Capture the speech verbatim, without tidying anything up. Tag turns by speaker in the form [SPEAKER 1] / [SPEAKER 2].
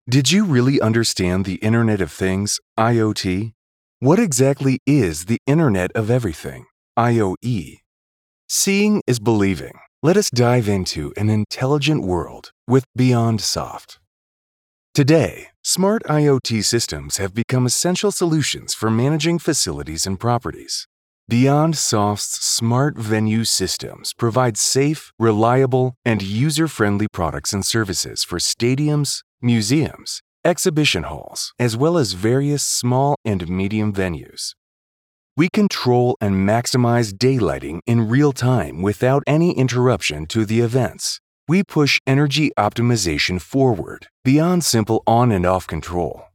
[SPEAKER 1] Did you really understand the Internet of Things, I O T? What exactly is the Internet of Everything, I O E? Seeing is believing. Let us dive into an intelligent world with BeyondSoft. Today, smart I O T systems have become essential solutions for managing facilities and properties. BeyondSoft's smart venue systems provide safe, reliable, and user-friendly products and services for stadiums, museums, exhibition halls, as well as various small and medium venues. We control and maximize daylighting in real time without any interruption to the events. We push energy optimization forward beyond simple on and off control.